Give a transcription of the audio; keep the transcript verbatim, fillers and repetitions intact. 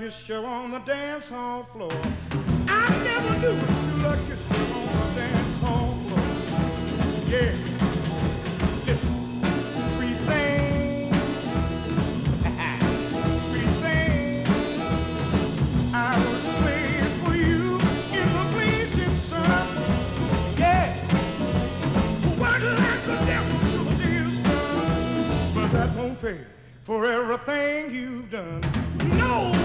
kiss you on the dance hall floor. I never knew till I kissed you on the dance hall floor. Yeah, listen, sweet thing, sweet thing, I was slaving for you in the blazing sun. Yeah, work like the devil till the day is done, but that won't pay for everything you've done. No.